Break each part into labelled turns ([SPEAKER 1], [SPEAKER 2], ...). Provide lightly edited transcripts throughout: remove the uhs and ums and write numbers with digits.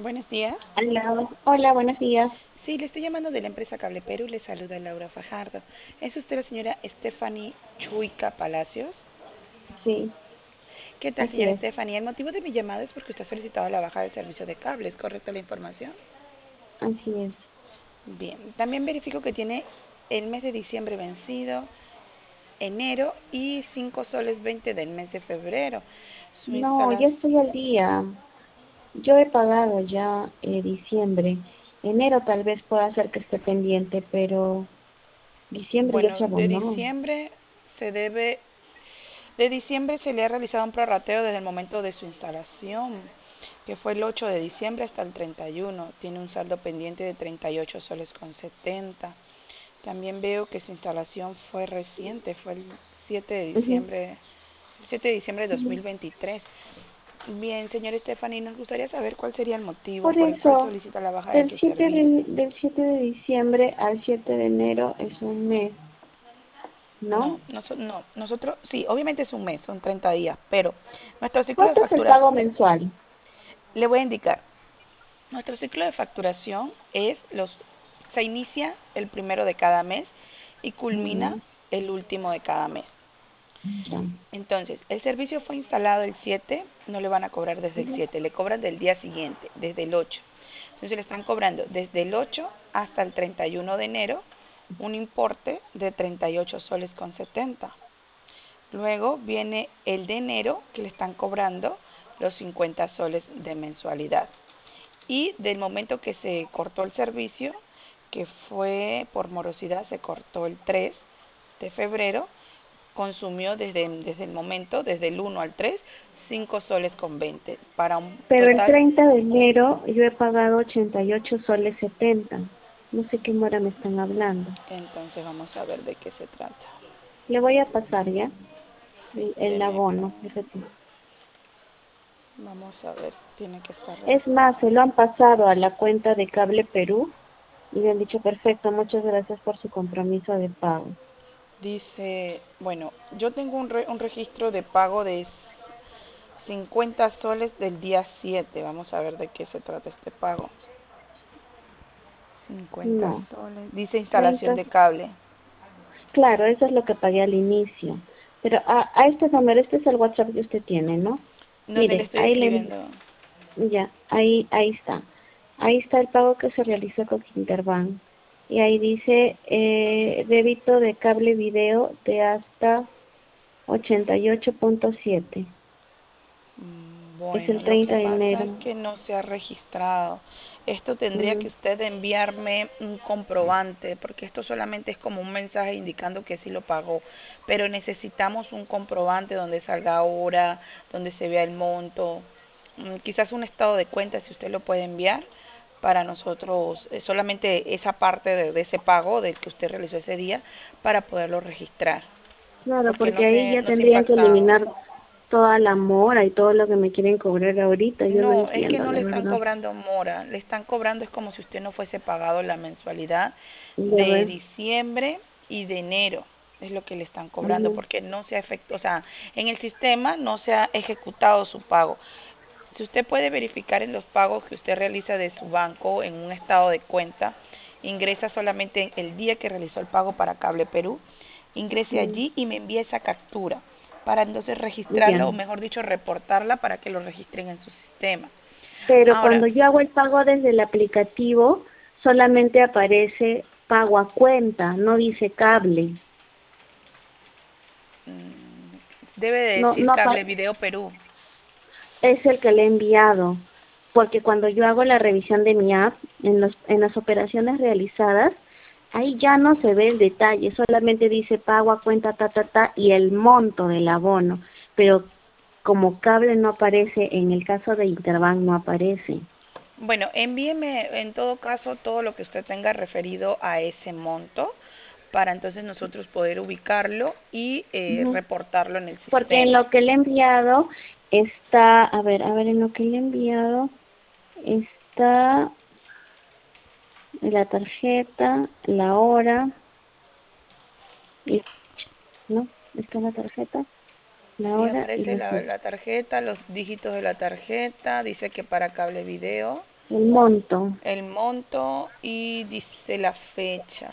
[SPEAKER 1] Buenos días.
[SPEAKER 2] Hola, hola, buenos días.
[SPEAKER 1] Sí, le estoy llamando de la empresa Cable Perú. Le saluda Laura Fajardo. ¿Es usted la señora Stephanie Chuica Palacios?
[SPEAKER 2] Sí,
[SPEAKER 1] ¿Qué tal,
[SPEAKER 2] así
[SPEAKER 1] señora
[SPEAKER 2] es,
[SPEAKER 1] Stephanie? El motivo de mi llamada es porque usted ha solicitado la baja del servicio de cable. ¿Es correcta la información?
[SPEAKER 2] así es.
[SPEAKER 1] Bien. También verifico que tiene el mes de diciembre vencido, enero y 5 soles 20 del mes de febrero. Su
[SPEAKER 2] No, ya
[SPEAKER 1] instalación.
[SPEAKER 2] estoy al día. Yo he pagado ya diciembre. Enero tal vez pueda ser que esté pendiente, pero diciembre ya
[SPEAKER 1] Bueno,
[SPEAKER 2] se abonó.
[SPEAKER 1] de diciembre se le ha realizado un prorrateo desde el momento de su instalación, que fue el 8 de diciembre hasta el 31. Tiene un saldo pendiente de 38 soles con 70. También veo que su instalación fue reciente, fue el 7 de
[SPEAKER 2] Ujú,
[SPEAKER 1] diciembre, el 7 de diciembre de
[SPEAKER 2] ujú.
[SPEAKER 1] 2023. Bien, señor Stephanie, nos gustaría saber cuál sería el motivo
[SPEAKER 2] Por
[SPEAKER 1] por el cual
[SPEAKER 2] eso,
[SPEAKER 1] solicita la baja de su
[SPEAKER 2] del 7 de diciembre al 7 de enero es un mes, ¿no?
[SPEAKER 1] No, nosotros, sí, obviamente es un mes, son 30 días, pero nuestro ciclo de
[SPEAKER 2] ¿Cuánto es el
[SPEAKER 1] factura,
[SPEAKER 2] pago mensual?
[SPEAKER 1] le voy a indicar, nuestro ciclo de facturación se inicia el primero de cada mes y culmina
[SPEAKER 2] Mm,
[SPEAKER 1] el último de cada mes.
[SPEAKER 2] ya.
[SPEAKER 1] Entonces, el servicio fue instalado el 7, no le van a cobrar desde el
[SPEAKER 2] Ujú,
[SPEAKER 1] 7, le cobran del día siguiente, desde el 8. Entonces le están cobrando desde el 8 hasta el 31 de enero un importe de 38 soles con 70. Luego viene el de enero, que le están cobrando los 50 soles de mensualidad. Y del momento que se cortó el servicio, que fue por morosidad, se cortó el 3 de febrero, consumió desde el momento, desde el 1 al 3, 5 soles con 20, para un
[SPEAKER 2] Pero el
[SPEAKER 1] total.
[SPEAKER 2] 30 de enero yo he pagado 88 soles 70. No sé qué mora me están hablando.
[SPEAKER 1] Entonces vamos a ver de qué se trata.
[SPEAKER 2] Le voy a pasar ya
[SPEAKER 1] Sí,
[SPEAKER 2] el abono. Fíjate.
[SPEAKER 1] vamos a ver, tiene que estar
[SPEAKER 2] Es más, se
[SPEAKER 1] registrado.
[SPEAKER 2] lo han pasado a la cuenta de Cable Perú y le han dicho, perfecto, muchas gracias por su compromiso de pago.
[SPEAKER 1] Dice, bueno, yo tengo un registro de pago de 50 soles del día 7. Vamos a ver de qué se trata este pago. 50
[SPEAKER 2] No,
[SPEAKER 1] soles. Dice instalación
[SPEAKER 2] 30.
[SPEAKER 1] de cable.
[SPEAKER 2] Claro, eso es lo que pagué al inicio. Pero a este número, este es el WhatsApp que usted tiene, ¿no?
[SPEAKER 1] No le
[SPEAKER 2] Mire,
[SPEAKER 1] estoy escribiendo.
[SPEAKER 2] ya, ahí está. Ahí está el pago que se realizó con Interbank. Y ahí dice débito de cable video de hasta 88.7. Es
[SPEAKER 1] Bueno,
[SPEAKER 2] el
[SPEAKER 1] lo que
[SPEAKER 2] 30 de
[SPEAKER 1] pasa es
[SPEAKER 2] enero.
[SPEAKER 1] que no se ha registrado. Esto tendría que
[SPEAKER 2] Mm,
[SPEAKER 1] usted enviarme un comprobante, porque esto solamente es como un mensaje indicando que sí lo pagó. Pero necesitamos un comprobante donde salga hora, donde se vea el monto. Quizás un estado de cuenta, si usted lo puede enviar para nosotros, solamente esa parte de ese pago del que usted realizó ese día, para poderlo registrar,
[SPEAKER 2] claro,
[SPEAKER 1] porque
[SPEAKER 2] porque ahí ya
[SPEAKER 1] no se ha
[SPEAKER 2] tendrían que
[SPEAKER 1] impactado.
[SPEAKER 2] eliminar toda la mora y todo lo que me quieren cobrar ahorita. Yo no
[SPEAKER 1] No, es que
[SPEAKER 2] entiendo,
[SPEAKER 1] no
[SPEAKER 2] la
[SPEAKER 1] le están
[SPEAKER 2] verdad.
[SPEAKER 1] cobrando mora, le están cobrando es como si usted no fuese pagado la mensualidad
[SPEAKER 2] Ya
[SPEAKER 1] de
[SPEAKER 2] ves.
[SPEAKER 1] diciembre y de enero. Es lo que le están cobrando
[SPEAKER 2] Ujú,
[SPEAKER 1] porque no se ha efectuado, o sea, en el sistema no se ha ejecutado su pago. Si usted puede verificar en los pagos que usted realiza de su banco en un estado de cuenta, ingresa solamente el día que realizó el pago para Cable Perú, ingrese
[SPEAKER 2] mm,
[SPEAKER 1] allí y me envíe esa captura para entonces
[SPEAKER 2] ya.
[SPEAKER 1] registrarla o mejor dicho reportarla para que lo registren en su sistema.
[SPEAKER 2] Pero
[SPEAKER 1] Ahora,
[SPEAKER 2] cuando yo hago el pago desde el aplicativo, solamente aparece pago a cuenta, no dice cable.
[SPEAKER 1] debe de
[SPEAKER 2] No,
[SPEAKER 1] decir
[SPEAKER 2] no
[SPEAKER 1] Cable
[SPEAKER 2] apa-
[SPEAKER 1] Video Perú.
[SPEAKER 2] es el que le he enviado. Porque cuando yo hago la revisión de mi app, en las operaciones realizadas, ahí ya no se ve el detalle, solamente dice pago a cuenta, y el monto del abono. Pero como cable no aparece, en el caso de Interbank no aparece.
[SPEAKER 1] Bueno, envíeme en todo caso todo lo que usted tenga referido a ese monto para entonces nosotros poder ubicarlo y
[SPEAKER 2] Ujú.
[SPEAKER 1] reportarlo en el
[SPEAKER 2] Porque en
[SPEAKER 1] sistema.
[SPEAKER 2] lo que le he enviado está, a ver, en lo que le he enviado está la tarjeta, la hora, y, ¿no? Está la tarjeta, la
[SPEAKER 1] Sí,
[SPEAKER 2] hora y
[SPEAKER 1] aparece
[SPEAKER 2] la fecha.
[SPEAKER 1] la tarjeta, los dígitos de la tarjeta, dice que para Cable Video.
[SPEAKER 2] el monto.
[SPEAKER 1] el monto y dice la fecha.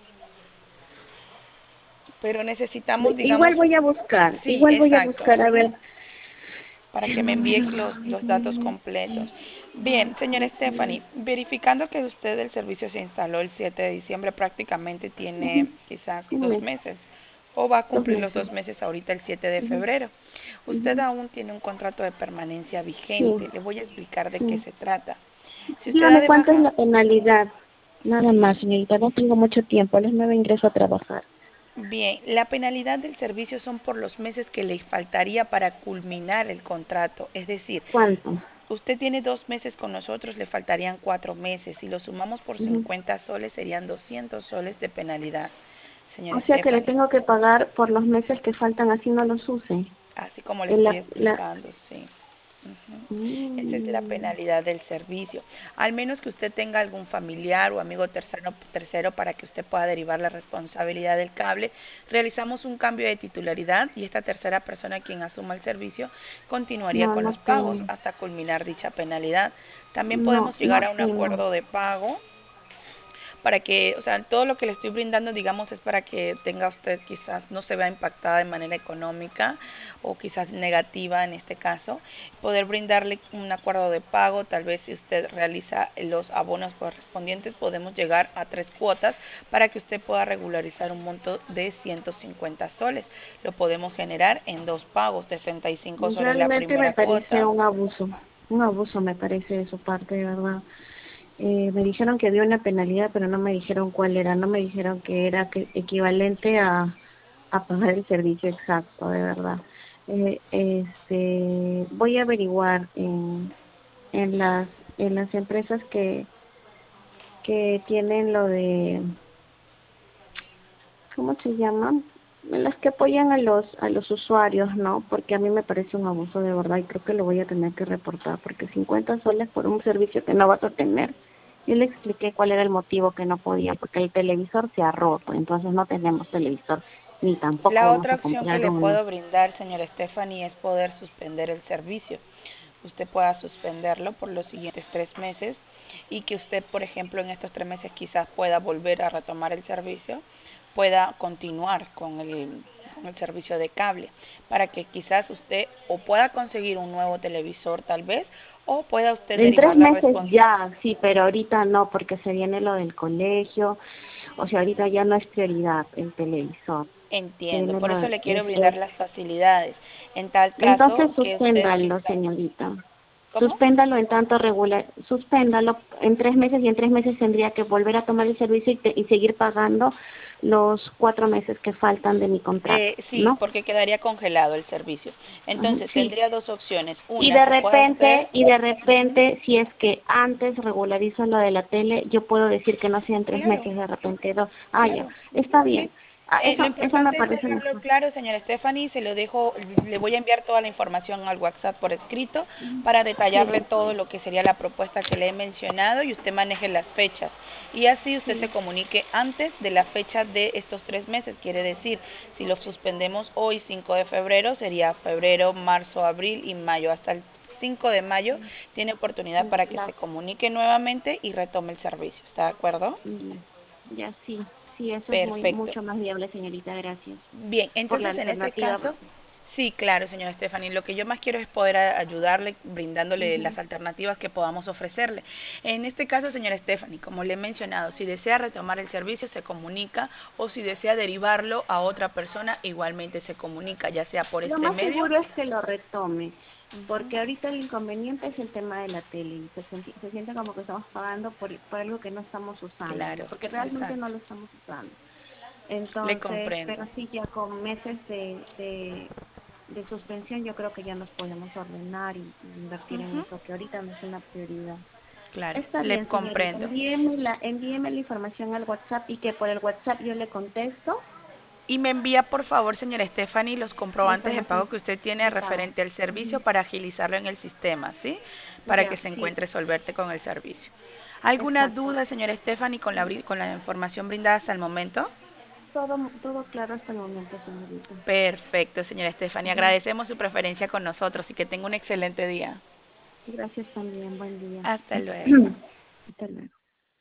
[SPEAKER 1] Pero necesitamos,
[SPEAKER 2] Igual
[SPEAKER 1] digamos,
[SPEAKER 2] voy a buscar,
[SPEAKER 1] sí,
[SPEAKER 2] igual voy a
[SPEAKER 1] exacto,
[SPEAKER 2] buscar a ver.
[SPEAKER 1] para que me envíe los datos completos. Bien, señora Stephanie, verificando que usted el servicio se instaló el 7 de diciembre, prácticamente tiene
[SPEAKER 2] Ujú,
[SPEAKER 1] quizás
[SPEAKER 2] un
[SPEAKER 1] dos
[SPEAKER 2] mes,
[SPEAKER 1] meses o va a
[SPEAKER 2] dos
[SPEAKER 1] cumplir los
[SPEAKER 2] meses.
[SPEAKER 1] 2 meses ahorita el 7 de
[SPEAKER 2] Ujú,
[SPEAKER 1] febrero. Usted
[SPEAKER 2] ujú.
[SPEAKER 1] aún tiene un contrato de permanencia
[SPEAKER 2] Sí,
[SPEAKER 1] vigente. Le voy a explicar de qué
[SPEAKER 2] sí.
[SPEAKER 1] se trata. Si usted da
[SPEAKER 2] Dígame
[SPEAKER 1] de
[SPEAKER 2] cuánto es
[SPEAKER 1] baja,
[SPEAKER 2] la penalidad. Nada más, señorita, no tengo mucho tiempo, a las 9 ingreso a trabajar.
[SPEAKER 1] bien, la penalidad del servicio son por los meses que le faltaría para culminar el contrato. Es decir,
[SPEAKER 2] ¿Cuánto?
[SPEAKER 1] usted tiene 2 meses con nosotros, le faltarían 4 meses. Si lo sumamos por
[SPEAKER 2] Ujú.
[SPEAKER 1] 50 soles, serían 200 soles de penalidad,
[SPEAKER 2] O
[SPEAKER 1] señora
[SPEAKER 2] sea que le
[SPEAKER 1] Stephanie.
[SPEAKER 2] tengo que pagar por los meses que faltan así no los use.
[SPEAKER 1] Así como le
[SPEAKER 2] En
[SPEAKER 1] estoy
[SPEAKER 2] la...
[SPEAKER 1] explicando, sí. Ujú. Esa es la
[SPEAKER 2] Mm,
[SPEAKER 1] penalidad del servicio. Al menos que usted tenga algún familiar o amigo tercero para que usted pueda derivar la responsabilidad del cable, realizamos un cambio de titularidad y esta tercera persona quien asuma el servicio continuaría
[SPEAKER 2] no,
[SPEAKER 1] con
[SPEAKER 2] no
[SPEAKER 1] los pagos
[SPEAKER 2] tengo.
[SPEAKER 1] hasta culminar dicha penalidad. También
[SPEAKER 2] No,
[SPEAKER 1] podemos llegar
[SPEAKER 2] no
[SPEAKER 1] a un
[SPEAKER 2] tengo.
[SPEAKER 1] acuerdo de pago para que, o sea, todo lo que le estoy brindando, digamos, es para que tenga usted quizás no se vea impactada de manera económica o quizás negativa en este caso, poder brindarle un acuerdo de pago, tal vez si usted realiza los abonos correspondientes, podemos llegar a 3 cuotas para que usted pueda regularizar un monto de 150 soles. Lo podemos generar en 2 pagos, de 35 soles la
[SPEAKER 2] Realmente me
[SPEAKER 1] primera
[SPEAKER 2] parece
[SPEAKER 1] cuota.
[SPEAKER 2] un abuso me parece de su parte, de verdad. Me dijeron que había una penalidad, pero no me dijeron cuál era, no me dijeron que era equivalente a pagar el servicio exacto, de verdad. Voy a averiguar en en las empresas que tienen lo de, ¿cómo se llaman? Las que apoyan a los usuarios, ¿no? Porque a mí me parece un abuso de verdad y creo que lo voy a tener que reportar porque 50 soles por un servicio que no vas a tener. Yo le expliqué cuál era el motivo que no podía, porque el televisor se ha roto, entonces no tenemos televisor, ni tampoco
[SPEAKER 1] La
[SPEAKER 2] vamos
[SPEAKER 1] otra
[SPEAKER 2] a
[SPEAKER 1] opción que
[SPEAKER 2] comprar
[SPEAKER 1] le
[SPEAKER 2] uno.
[SPEAKER 1] puedo brindar, señora Stephanie, es poder suspender el servicio. Usted pueda suspenderlo por los siguientes 3 meses y que usted, por ejemplo, en estos 3 meses quizás pueda volver a retomar el servicio, pueda continuar con el servicio de cable, para que quizás usted o pueda conseguir un nuevo televisor tal vez, o pueda usted
[SPEAKER 2] En tres
[SPEAKER 1] derivar la
[SPEAKER 2] meses
[SPEAKER 1] responsabilidad.
[SPEAKER 2] ya, sí, pero ahorita no, porque se viene lo del colegio, o sea, ahorita ya no es prioridad el televisor, se
[SPEAKER 1] Entiendo,
[SPEAKER 2] viene
[SPEAKER 1] por
[SPEAKER 2] lo
[SPEAKER 1] eso
[SPEAKER 2] de,
[SPEAKER 1] le quiero brindar las facilidades. En tal caso
[SPEAKER 2] entonces
[SPEAKER 1] que usted
[SPEAKER 2] suspéndalo,
[SPEAKER 1] quizás,
[SPEAKER 2] señorita.
[SPEAKER 1] ¿cómo?
[SPEAKER 2] Suspéndalo en tanto regular, suspéndalo en 3 meses y en 3 meses tendría que volver a tomar el servicio y seguir pagando los 4 meses que faltan de mi contrato,
[SPEAKER 1] Sí,
[SPEAKER 2] ¿no?
[SPEAKER 1] porque quedaría congelado el servicio.
[SPEAKER 2] Ajá,
[SPEAKER 1] Entonces,
[SPEAKER 2] sí.
[SPEAKER 1] tendría dos opciones. Una, que pueda usted,
[SPEAKER 2] Y de repente, si es que antes regularizo lo de la tele, yo puedo decir que no sean tres
[SPEAKER 1] claro,
[SPEAKER 2] meses, de repente dos. Ah, ya,
[SPEAKER 1] claro,
[SPEAKER 2] está bien.
[SPEAKER 1] sí.
[SPEAKER 2] Ah,
[SPEAKER 1] Lo
[SPEAKER 2] eso me
[SPEAKER 1] importante es
[SPEAKER 2] parece
[SPEAKER 1] dejarlo
[SPEAKER 2] mejor.
[SPEAKER 1] claro, señora Stephanie, se lo dejo, le voy a enviar toda la información al WhatsApp por escrito para
[SPEAKER 2] Sí,
[SPEAKER 1] detallarle todo lo que sería la propuesta que le he mencionado y usted maneje las fechas. Y así usted se
[SPEAKER 2] sí.
[SPEAKER 1] comunique antes de la fecha de estos 3 meses. Quiere decir, si lo suspendemos hoy, 5 de febrero, sería febrero, marzo, abril y mayo. Hasta el 5 de mayo tiene oportunidad para que
[SPEAKER 2] La,
[SPEAKER 1] se comunique nuevamente y retome el servicio. ¿Está de acuerdo?
[SPEAKER 2] ya, ya sí, sí, eso es
[SPEAKER 1] Perfecto.
[SPEAKER 2] mucho más viable, señorita. Gracias
[SPEAKER 1] Bien,
[SPEAKER 2] por la
[SPEAKER 1] entonces en ese
[SPEAKER 2] alternativa.
[SPEAKER 1] caso, sí, claro, señora Stephanie, lo que yo más quiero es poder ayudarle brindándole
[SPEAKER 2] Ujú.
[SPEAKER 1] las alternativas que podamos ofrecerle. En este caso, señora Stephanie, como le he mencionado, si desea retomar el servicio, se comunica o si desea derivarlo a otra persona, igualmente se comunica, ya sea por
[SPEAKER 2] Lo
[SPEAKER 1] este
[SPEAKER 2] más
[SPEAKER 1] medio.
[SPEAKER 2] seguro es que lo retome,
[SPEAKER 1] Ujú.
[SPEAKER 2] porque ahorita el inconveniente es el tema de la tele y se siente como que estamos pagando por algo que no estamos usando, ¿no?
[SPEAKER 1] Claro,
[SPEAKER 2] Porque realmente no
[SPEAKER 1] exacto,
[SPEAKER 2] lo estamos usando.
[SPEAKER 1] le
[SPEAKER 2] Entonces,
[SPEAKER 1] comprendo.
[SPEAKER 2] pero sí, ya con meses de suspensión yo creo que ya nos podemos ordenar y invertir en
[SPEAKER 1] Ujú.
[SPEAKER 2] eso, que ahorita no es una prioridad.
[SPEAKER 1] Claro,
[SPEAKER 2] Está
[SPEAKER 1] le
[SPEAKER 2] bien, señorita,
[SPEAKER 1] comprendo.
[SPEAKER 2] envíeme la información al WhatsApp y que por el WhatsApp yo le contesto
[SPEAKER 1] Y me envía, por favor, señora Stephanie, los
[SPEAKER 2] la
[SPEAKER 1] comprobantes de pago
[SPEAKER 2] información
[SPEAKER 1] que usted tiene
[SPEAKER 2] de pago.
[SPEAKER 1] referente al servicio
[SPEAKER 2] Ujú.
[SPEAKER 1] para agilizarlo en el sistema, ¿sí? Para que
[SPEAKER 2] Ya,
[SPEAKER 1] se
[SPEAKER 2] sí,
[SPEAKER 1] encuentre solvente con el servicio. ¿Alguna
[SPEAKER 2] exacto.
[SPEAKER 1] duda, señora Stephanie, con la información brindada hasta el momento?
[SPEAKER 2] Todo claro hasta el momento, señorita.
[SPEAKER 1] Perfecto, señora Stephanie.
[SPEAKER 2] Ujú.
[SPEAKER 1] Agradecemos su preferencia con nosotros y que tenga un excelente día.
[SPEAKER 2] Gracias también, buen día.
[SPEAKER 1] Hasta luego.
[SPEAKER 2] Hasta luego.